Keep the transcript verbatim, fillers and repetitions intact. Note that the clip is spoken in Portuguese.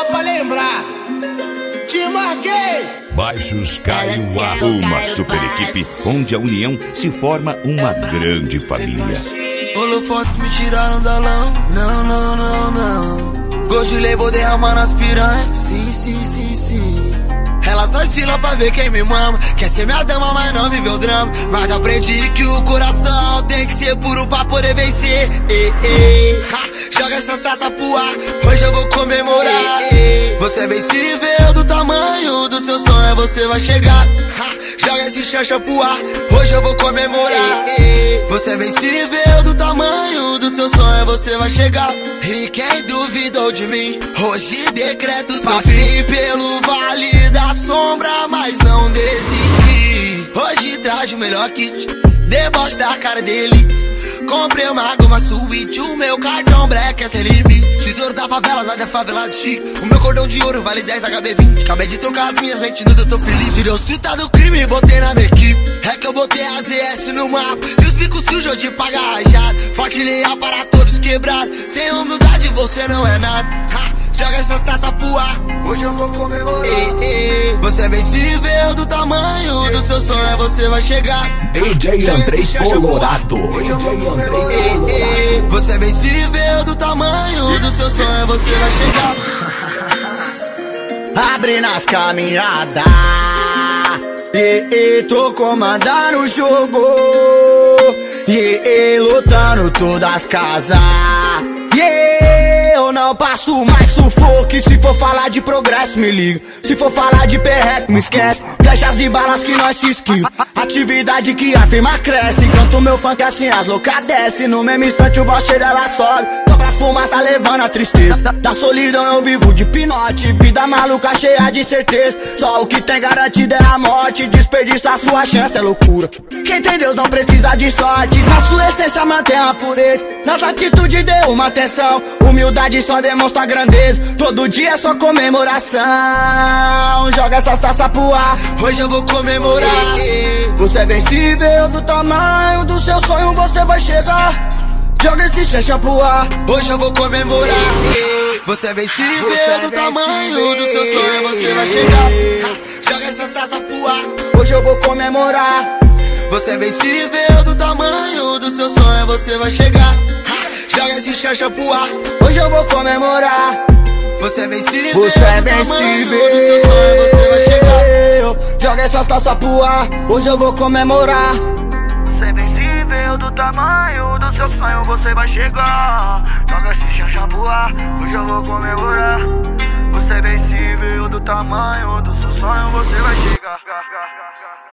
Só pra lembrar, te marquei. Baixos Caio A, uma super equipe onde a união se forma uma grande família. Holofotes me tiraram da lão, não, não, não, não. Gosto de label derramar nas piranhas, sim, sim, sim, sim. Elas faz fila pra ver quem me mama. Quer ser minha dama, mas não viveu drama. Mas aprendi que o coração tem que ser puro pra poder vencer. Ei, ei. Ha, joga essas taças pro ar, hoje eu vou comemorar. Ei, ei. Você é vencível do tamanho do seu sonho, você vai chegar. Ha, joga esse chancha pro ar, hoje eu vou comemorar. Ei, ei. Você é vencível do tamanho do seu sonho, você vai chegar. E quem duvidou de mim, hoje decreto seu fim. Pelo vale da sombra, mas não desisti. Hoje traz o melhor kit, deboche da cara dele. Comprei uma goma suíte, o meu cartão black é sem limite. Tesouro da favela, nós é favelado chique. O meu cordão de ouro vale dez H B vinte. Acabei de trocar as minhas lentes do doutor Felipe. Tirei os truta do crime e botei na minha equipe. É que eu botei a Z S no mapa e os bicos sujos de paga rajada. Forte e leal para todos quebrados. Sem humildade você não é nada. Ha, joga essas taças pro ar, hoje eu vou comemorar. Ei, ei. Você é vencível do tamanho do seu sonho, você vai chegar. D J Andrei Colorado. D J Andrei Colorado. Ei, ei. Você é vencível do tamanho do seu sonho, você vai chegar. Abre nas caminhadas, e, e, tô comandando o jogo, e, e, lutando todas as casas. Yeah, eu não passo mais sufoco. Se for falar de progresso, me liga. Se for falar de perreco, me esquece. Flechas e balas que nós se esquiva. Atividade que a firma cresce. Canto meu funk assim as loucas desce. No mesmo instante o boss dela sobe. Só pra fumaça levando a tristeza. Da solidão eu vivo de pinote. Vida maluca cheia de incerteza. Só o que tem garantido é a morte. Desperdiçar sua chance é loucura. Quem tem Deus não precisa de sorte. Na sua essência mantém a pureza. Nossa atitude deu uma atenção. Humildade só demonstra grandeza. Todo dia é só comemoração. Joga essas taças pro ar, hoje eu vou comemorar. Você é vencível do tamanho do seu sonho, você vai chegar. Joga esse chancha pro ar, hoje eu vou comemorar. Você é vencível você é do tamanho do seu sonho, você vai chegar. Joga essas taças pro ar, hoje eu vou comemorar. Você é vencível do tamanho do seu sonho, você vai chegar. Joga esse chancha pro ar, hoje eu vou comemorar. Você é vencível, você é vencível do seu sonho, você vai chegar. Joga essas taças pro ar, hoje eu vou comemorar. Você é vencível do tamanho do seu sonho, você vai chegar. Joga esse chancha pro ar, hoje eu vou comemorar. Você é vencível do tamanho do seu sonho, você vai chegar.